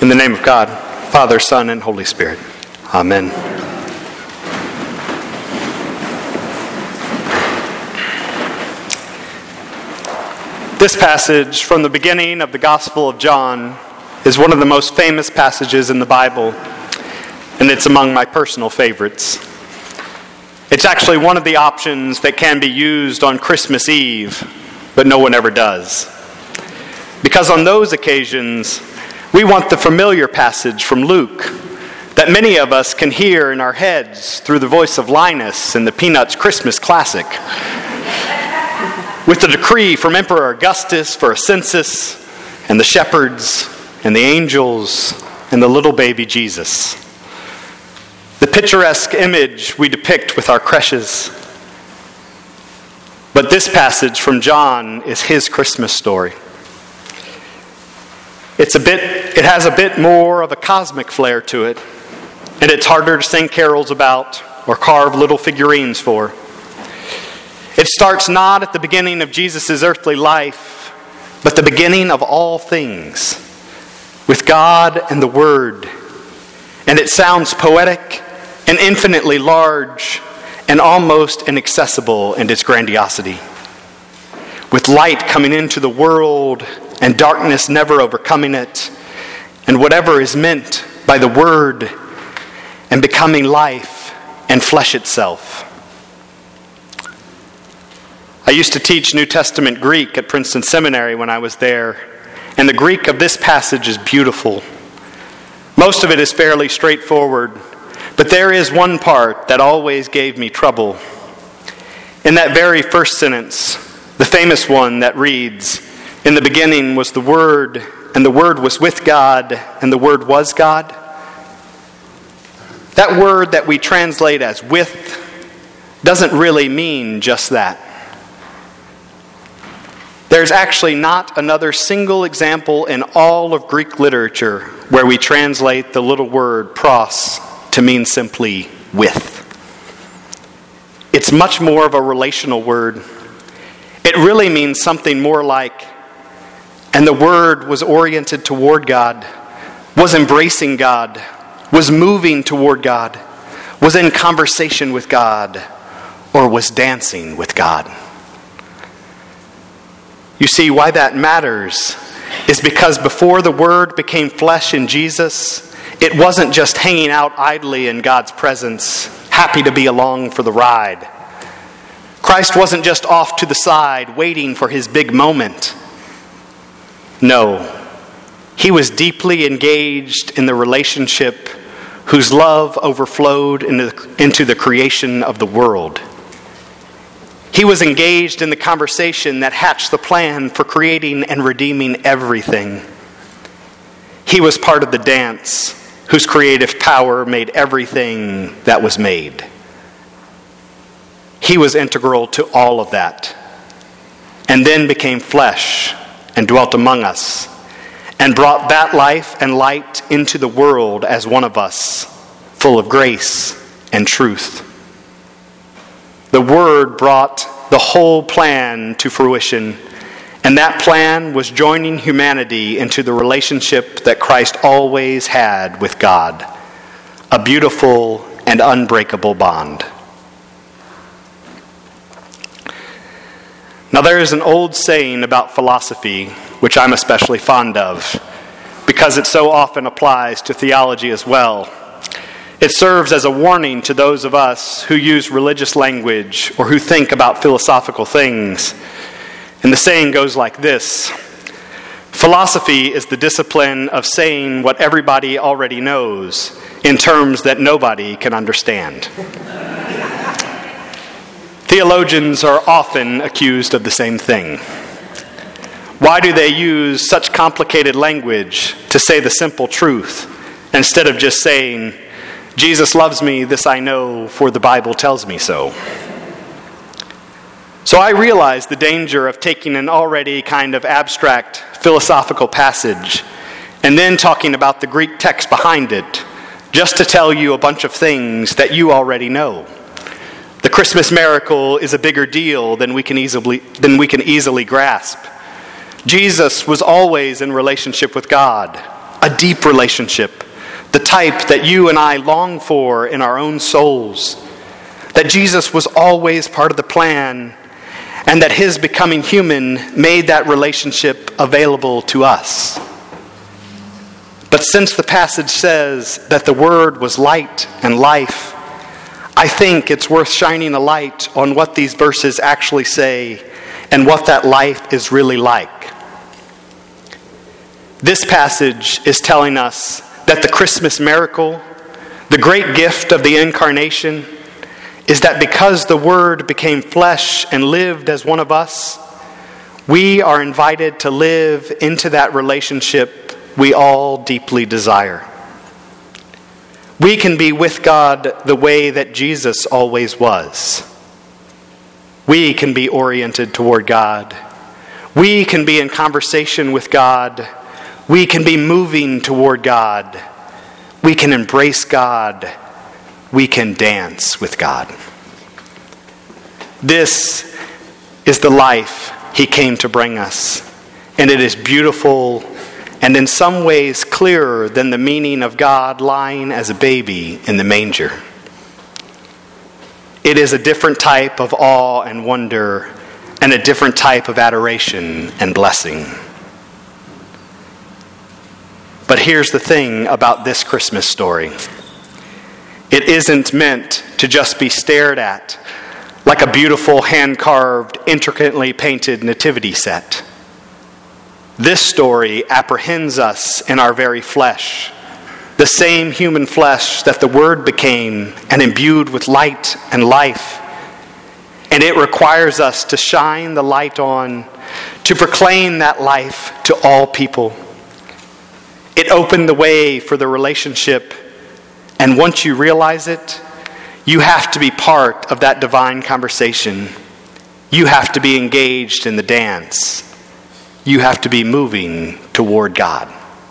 In the name of God, Father, Son, and Holy Spirit. Amen. This passage from the beginning of the Gospel of John is one of the most famous passages in the Bible, and it's among my personal favorites. It's actually one of the options that can be used on Christmas Eve, but no one ever does. Because on those occasions, we want the familiar passage from Luke that many of us can hear in our heads through the voice of Linus in the Peanuts Christmas classic, with the decree from Emperor Augustus for a census, and the shepherds, and the angels, and the little baby Jesus. The picturesque image we depict with our creches. But this passage from John is his Christmas story. It has a bit more of a cosmic flair to it, and it's harder to sing carols about or carve little figurines for. It starts not at the beginning of Jesus' earthly life, but the beginning of all things, with God and the Word. And it sounds poetic and infinitely large and almost inaccessible in its grandiosity. With light coming into the world and darkness never overcoming it, and whatever is meant by the Word and becoming life and flesh itself. I used to teach New Testament Greek at Princeton Seminary when I was there, and the Greek of this passage is beautiful. Most of it is fairly straightforward, but there is one part that always gave me trouble. In that very first sentence, the famous one that reads, "In the beginning was the Word, and the Word was with God, and the Word was God." That word that we translate as "with" doesn't really mean just that. There's actually not another single example in all of Greek literature where we translate the little word pros to mean simply "with." It's much more of a relational word. It really means something more like, and the Word was oriented toward God, was embracing God, was moving toward God, was in conversation with God, or was dancing with God. You see, why that matters is because before the Word became flesh in Jesus, it wasn't just hanging out idly in God's presence, happy to be along for the ride. Christ wasn't just off to the side, waiting for his big moment. No, he was deeply engaged in the relationship whose love overflowed into the creation of the world. He was engaged in the conversation that hatched the plan for creating and redeeming everything. He was part of the dance whose creative power made everything that was made. He was integral to all of that, and then became flesh and dwelt among us, and brought that life and light into the world as one of us, full of grace and truth. The Word brought the whole plan to fruition, and that plan was joining humanity into the relationship that Christ always had with God, a beautiful and unbreakable bond. Now, there is an old saying about philosophy, which I'm especially fond of, because it so often applies to theology as well. It serves as a warning to those of us who use religious language or who think about philosophical things. And the saying goes like this: philosophy is the discipline of saying what everybody already knows in terms that nobody can understand. Theologians are often accused of the same thing. Why do they use such complicated language to say the simple truth instead of just saying, "Jesus loves me, this I know, for the Bible tells me so"? So I realize the danger of taking an already kind of abstract philosophical passage and then talking about the Greek text behind it just to tell you a bunch of things that you already know. The Christmas miracle is a bigger deal than we can easily grasp. Jesus was always in relationship with God, a a deep relationship, the type that you and I long for in our own souls. That Jesus was always part of the plan, and that his becoming human made that relationship available to us. But since the passage says that the Word was light and life, I think it's worth shining a light on what these verses actually say and what that life is really like. This passage is telling us that the Christmas miracle, the great gift of the incarnation, is that because the Word became flesh and lived as one of us, we are invited to live into that relationship we all deeply desire. We can be with God the way that Jesus always was. We can be oriented toward God. We can be in conversation with God. We can be moving toward God. We can embrace God. We can dance with God. This is the life he came to bring us, and it is beautiful and in some ways clearer than the meaning of God lying as a baby in the manger. It is a different type of awe and wonder, and a different type of adoration and blessing. But here's the thing about this Christmas story. It isn't meant to just be stared at like a beautiful hand-carved, intricately painted nativity set. This story apprehends us in our very flesh, the same human flesh that the Word became and imbued with light and life. And it requires us to shine the light on, to proclaim that life to all people. It opened the way for the relationship, and once you realize it, you have to be part of that divine conversation. You have to be engaged in the dance. You have to be moving toward God.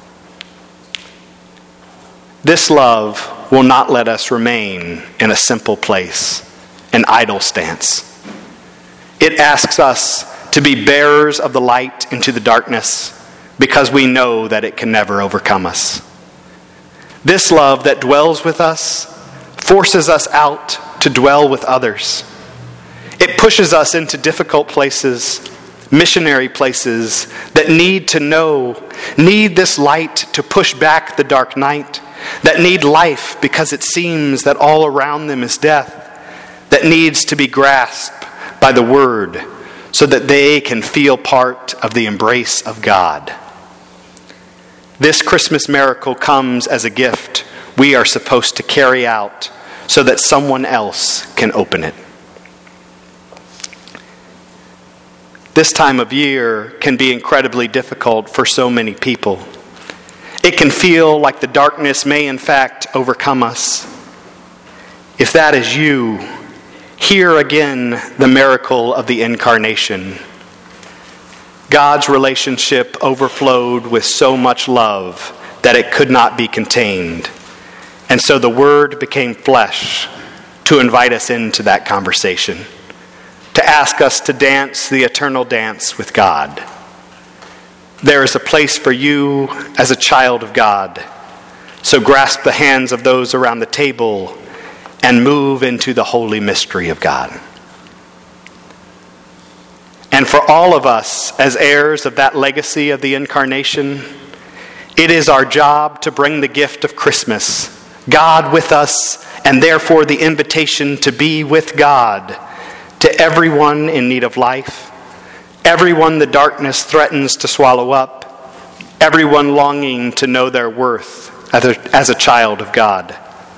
This love will not let us remain in a simple place, an idle stance. It asks us to be bearers of the light into the darkness because we know that it can never overcome us. This love that dwells with us forces us out to dwell with others. It pushes us into difficult places, missionary places that need this light to push back the dark night, that need life because it seems that all around them is death, that needs to be grasped by the Word so that they can feel part of the embrace of God. This Christmas miracle comes as a gift we are supposed to carry out so that someone else can open it. This time of year can be incredibly difficult for so many people. It can feel like the darkness may in fact overcome us. If that is you, hear again the miracle of the incarnation. God's relationship overflowed with so much love that it could not be contained. And so the Word became flesh to invite us into that conversation, to ask us to dance the eternal dance with God. There is a place for you as a child of God. So grasp the hands of those around the table and move into the holy mystery of God. And for all of us as heirs of that legacy of the incarnation, it is our job to bring the gift of Christmas, God with us, and therefore the invitation to be with God, to everyone in need of life, everyone the darkness threatens to swallow up, everyone longing to know their worth as a child of God.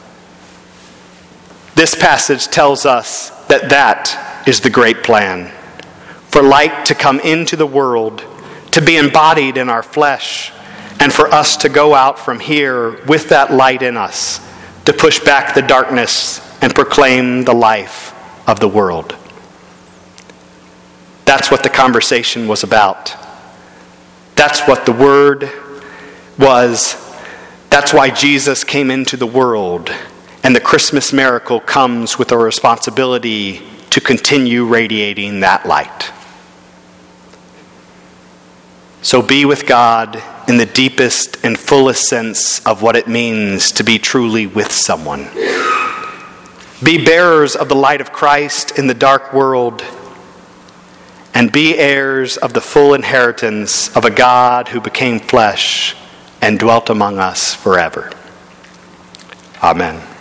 This passage tells us that that is the great plan. For light to come into the world, to be embodied in our flesh, and for us to go out from here with that light in us, to push back the darkness and proclaim the life of the world. That's what the conversation was about. That's what the Word was. That's why Jesus came into the world. And the Christmas miracle comes with a responsibility to continue radiating that light. So be with God in the deepest and fullest sense of what it means to be truly with someone. Be bearers of the light of Christ in the dark world, and be heirs of the full inheritance of a God who became flesh and dwelt among us forever. Amen.